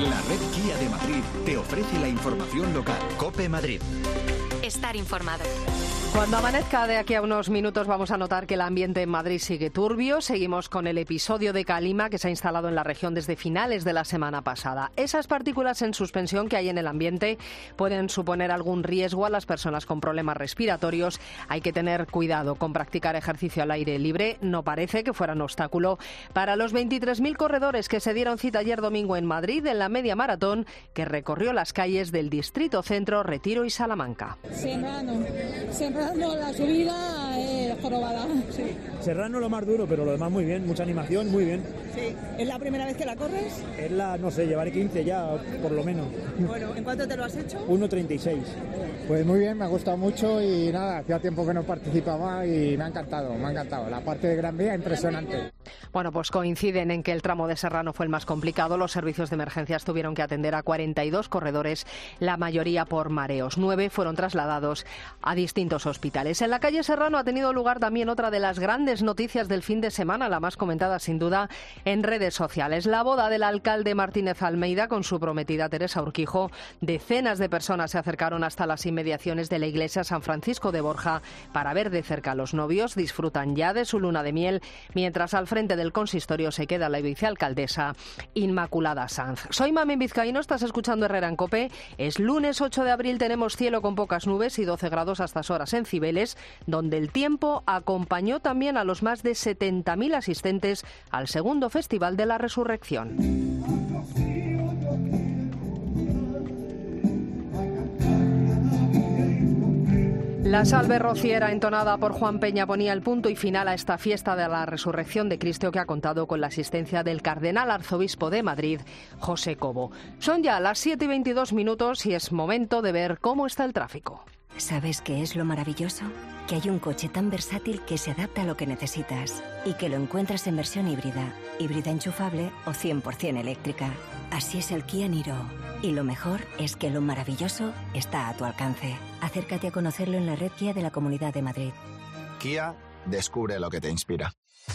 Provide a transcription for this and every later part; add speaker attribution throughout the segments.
Speaker 1: La red Kia de Madrid te ofrece la información local.
Speaker 2: COPE Madrid.
Speaker 3: Estar informado.
Speaker 4: Cuando amanezca de aquí a unos minutos vamos a notar que el ambiente en Madrid sigue turbio. Seguimos con el episodio de calima que se ha instalado en la región desde finales de la semana pasada. Esas partículas en suspensión que hay en el ambiente pueden suponer algún riesgo a las personas con problemas respiratorios. Hay que tener cuidado con practicar ejercicio al aire libre. No parece que fuera un obstáculo para los 23.000 corredores que se dieron cita ayer domingo en Madrid en la media maratón que recorrió las calles del Distrito Centro, Retiro y Salamanca.
Speaker 5: Serrano, la subida es jorobada. Sí.
Speaker 6: Serrano lo más duro, pero lo demás muy bien, mucha animación, muy bien.
Speaker 5: Sí. ¿Es la primera vez que la corres?
Speaker 6: Es no sé, llevaré 15 ya, por lo menos.
Speaker 5: Bueno, ¿en cuánto te lo has hecho?
Speaker 6: 1:36.
Speaker 7: Pues muy bien, me ha gustado mucho y nada, hacía tiempo que no participaba y me ha encantado. La parte de Gran Vía, impresionante.
Speaker 4: Bueno, pues coinciden en que el tramo de Serrano fue el más complicado. Los servicios de emergencias tuvieron que atender a 42 corredores, la mayoría por mareos. 9 fueron trasladados a distintos hospitales. En la calle Serrano ha tenido lugar también otra de las grandes noticias del fin de semana, la más comentada sin duda en redes sociales. La boda del alcalde Martínez Almeida con su prometida Teresa Urquijo. Decenas de personas se acercaron hasta las inmediaciones de la iglesia San Francisco de Borja para ver de cerca a los novios. Disfrutan ya de su luna de miel, mientras al frente del consistorio se queda la vicealcaldesa Inmaculada Sanz. Soy Mamen Vizcaíno, estás escuchando Herrera en COPE. Es lunes 8 de abril, tenemos cielo con pocas nubes y 12 grados a estas horas en Cibeles, donde el tiempo acompañó también a los más de 70.000 asistentes al segundo Festival de la Resurrección. La salve rociera entonada por Juan Peña ponía el punto y final a esta fiesta de la Resurrección de Cristo que ha contado con la asistencia del cardenal arzobispo de Madrid, José Cobo. Son ya las 7:22 y es momento de ver cómo está el tráfico.
Speaker 8: ¿Sabes qué es lo maravilloso? Que hay un coche tan versátil que se adapta a lo que necesitas y que lo encuentras en versión híbrida enchufable o 100% eléctrica. Así es el Kia Niro. Y lo mejor es que lo maravilloso está a tu alcance. Acércate a conocerlo en la red Kia de la Comunidad de Madrid.
Speaker 2: Kia, descubre lo que te inspira.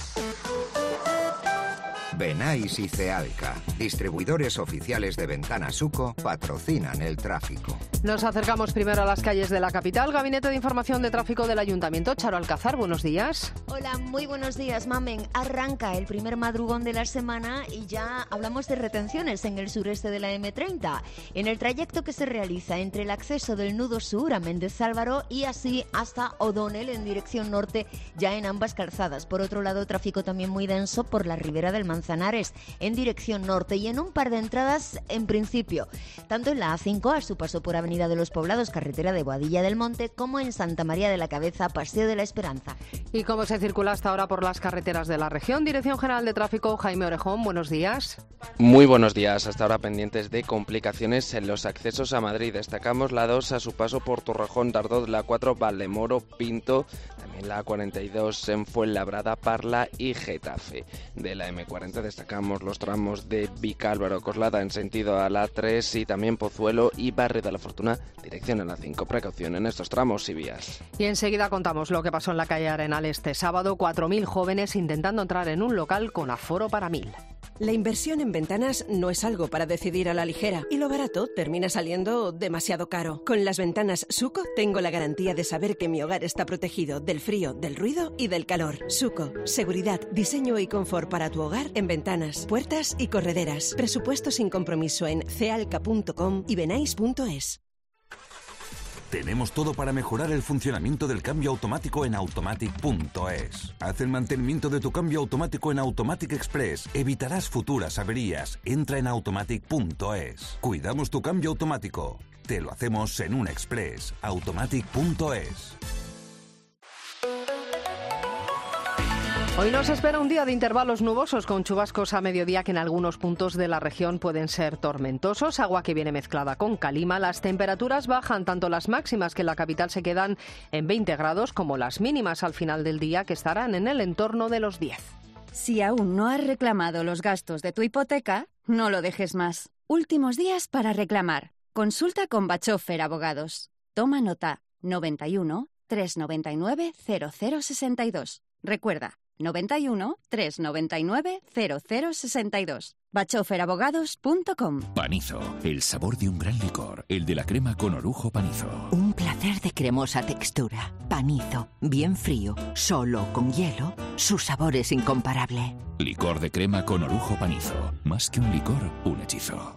Speaker 9: Benais y Cealca, distribuidores oficiales de Ventanas Suco, patrocinan el tráfico.
Speaker 4: Nos acercamos primero a las calles de la capital. Gabinete de Información de Tráfico del Ayuntamiento. Charo Alcázar, buenos días.
Speaker 10: Hola, muy buenos días, Mamen. Arranca el primer madrugón de la semana y ya hablamos de retenciones en el sureste de la M30. En el trayecto que se realiza entre el acceso del nudo sur a Méndez Álvaro y así hasta O'Donnell en dirección norte, ya en ambas calzadas. Por otro lado, tráfico también muy denso por la ribera del Manzanares en dirección norte y en un par de entradas en principio, tanto en la A5 a su paso por Avenida de los Poblados, carretera de Boadilla del Monte, como en Santa María de la Cabeza, Paseo de la Esperanza.
Speaker 4: ¿Y cómo se circula hasta ahora por las carreteras de la región? Dirección General de Tráfico, Jaime Orejón, buenos días.
Speaker 11: Muy buenos días, hasta ahora pendientes de complicaciones en los accesos a Madrid. Destacamos la 2 a su paso por Torrejón, Dardoz, la 4 Valdemoro, Pinto, también la 42 en Fuenlabrada, Parla y Getafe. De la M40 destacamos los tramos de Vicálvaro, Coslada en sentido a la 3 y también Pozuelo y Barrio de la Fortuna, dirección a la 5. Precaución en estos tramos y vías.
Speaker 4: Y enseguida contamos lo que pasó en la calle Arenal este sábado. 4.000 jóvenes intentando entrar en un local con aforo para 1.000.
Speaker 12: La inversión en ventanas no es algo para decidir a la ligera y lo barato termina saliendo demasiado caro. Con las ventanas Suco tengo la garantía de saber que mi hogar está protegido del frío, del ruido y del calor. Suco, seguridad, diseño y confort para tu hogar en ventanas, puertas y correderas. Presupuesto sin compromiso en cealca.com y benais.es.
Speaker 13: Tenemos todo para mejorar el funcionamiento del cambio automático en automatic.es. Haz el mantenimiento de tu cambio automático en Automatic Express. Evitarás futuras averías. Entra en automatic.es. Cuidamos tu cambio automático. Te lo hacemos en un express. Automatic.es.
Speaker 4: Hoy nos espera un día de intervalos nubosos con chubascos a mediodía que en algunos puntos de la región pueden ser tormentosos, agua que viene mezclada con calima. Las temperaturas bajan, tanto las máximas que en la capital se quedan en 20 grados como las mínimas al final del día que estarán en el entorno de los 10.
Speaker 14: Si aún no has reclamado los gastos de tu hipoteca, no lo dejes más. Últimos días para reclamar. Consulta con Bachofer Abogados. Toma nota: 91 399 0062. Recuerda, 91 399 0062. bachoferabogados.com.
Speaker 15: Panizo, el sabor de un gran licor, el de la crema con orujo Panizo.
Speaker 16: Un placer de cremosa textura. Panizo, bien frío, solo con hielo, su sabor es incomparable.
Speaker 15: Licor de crema con orujo Panizo. Más que un licor, un hechizo.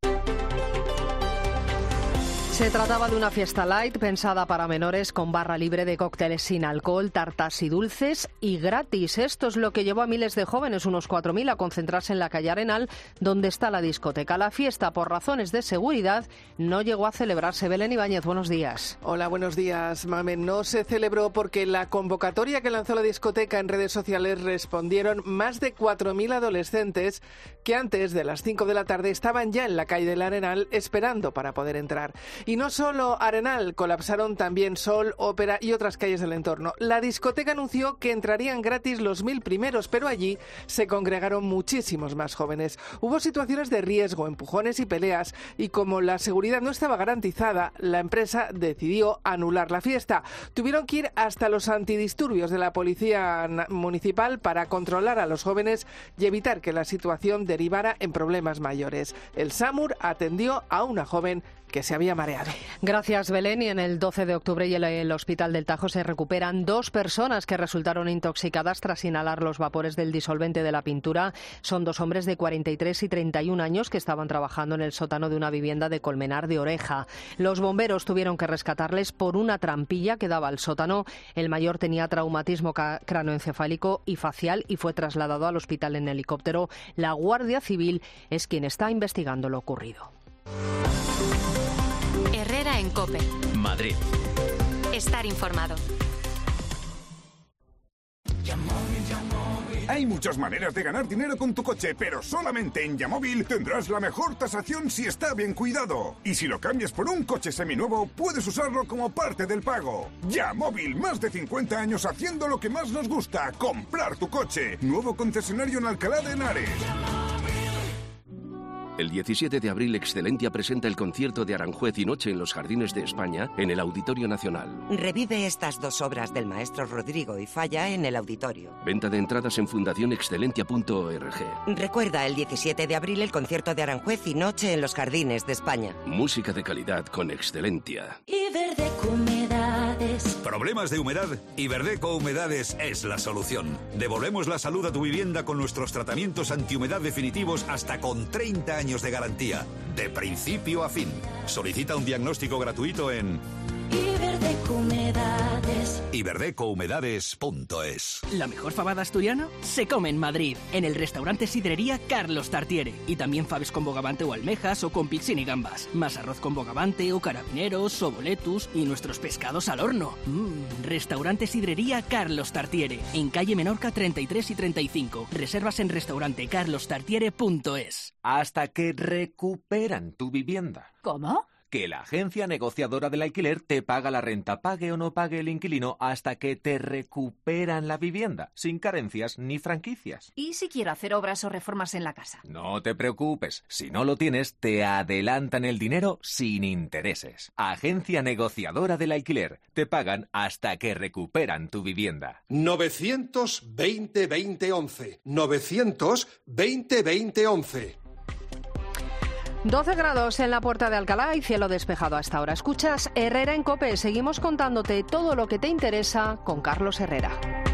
Speaker 4: Se trataba de una fiesta light pensada para menores con barra libre de cócteles sin alcohol, tartas y dulces y gratis. Esto es lo que llevó a miles de jóvenes, unos 4.000, a concentrarse en la calle Arenal, donde está la discoteca. La fiesta, por razones de seguridad, no llegó a celebrarse. Belén Ibáñez, buenos días.
Speaker 17: Hola, buenos días, Mamen. No se celebró porque la convocatoria que lanzó la discoteca en redes sociales respondieron más de 4.000 adolescentes que antes de las 5 de la tarde estaban ya en la calle del Arenal esperando para poder entrar. Y no solo Arenal, colapsaron también Sol, Ópera y otras calles del entorno. La discoteca anunció que entrarían gratis los 1.000 primeros, pero allí se congregaron muchísimos más jóvenes. Hubo situaciones de riesgo, empujones y peleas, y como la seguridad no estaba garantizada, la empresa decidió anular la fiesta. Tuvieron que ir hasta los antidisturbios de la policía municipal para controlar a los jóvenes y evitar que la situación derivara en problemas mayores. El SAMUR atendió a una joven que se había mareado.
Speaker 4: Gracias, Belén. Y en el 12 de octubre y el Hospital del Tajo se recuperan 2 personas que resultaron intoxicadas tras inhalar los vapores del disolvente de la pintura. Son 2 hombres de 43 y 31 años que estaban trabajando en el sótano de una vivienda de Colmenar de Oreja. Los bomberos tuvieron que rescatarles por una trampilla que daba al sótano. El mayor tenía traumatismo cráneoencefálico y facial y fue trasladado al hospital en helicóptero. La Guardia Civil es quien está investigando lo ocurrido.
Speaker 3: Herrera en COPE.
Speaker 1: Madrid.
Speaker 3: Estar informado.
Speaker 18: Hay muchas maneras de ganar dinero con tu coche, pero solamente en Yamóvil tendrás la mejor tasación si está bien cuidado. Y si lo cambias por un coche seminuevo, puedes usarlo como parte del pago. Yamóvil, más de 50 años haciendo lo que más nos gusta, comprar tu coche. Nuevo concesionario en Alcalá de Henares.
Speaker 19: El 17 de abril, Excelentia presenta el concierto de Aranjuez y Noche en los Jardines de España en el Auditorio Nacional.
Speaker 20: Revive estas 2 obras del maestro Rodrigo y Falla en el auditorio.
Speaker 19: Venta de entradas en fundacionexcelentia.org.
Speaker 20: Recuerda, el 17 de abril, el concierto de Aranjuez y Noche en los Jardines de España.
Speaker 19: Música de calidad con Excelentia.
Speaker 21: Iberdeco Humedades.
Speaker 22: ¿Problemas de humedad? Iberdeco Humedades es la solución. Devolvemos la salud a tu vivienda con nuestros tratamientos antihumedad definitivos hasta con 30 años de garantía, de principio a fin. Solicita un diagnóstico gratuito en
Speaker 21: Iberdecohumedades.
Speaker 22: Iberdecohumedades.es.
Speaker 23: La mejor fabada asturiana se come en Madrid, en el restaurante Sidrería Carlos Tartiere. Y también faves con bogavante o almejas o con pixín y gambas. Más arroz con bogavante o carabineros o boletus y nuestros pescados al horno. Restaurante Sidrería Carlos Tartiere, en calle Menorca 33 y 35. Reservas en restaurantecarlostartiere.es.
Speaker 24: Hasta que recuperan tu vivienda.
Speaker 21: ¿Cómo?
Speaker 24: Que la agencia negociadora del alquiler te paga la renta, pague o no pague el inquilino, hasta que te recuperan la vivienda, sin carencias ni franquicias.
Speaker 21: ¿Y si quiero hacer obras o reformas en la casa?
Speaker 24: No te preocupes, si no lo tienes, te adelantan el dinero sin intereses. Agencia negociadora del alquiler, te pagan hasta que recuperan tu vivienda.
Speaker 25: 920-2011. 920-2011.
Speaker 4: 12 grados en la Puerta de Alcalá y cielo despejado hasta ahora. Escuchas Herrera en COPE. Seguimos contándote todo lo que te interesa con Carlos Herrera.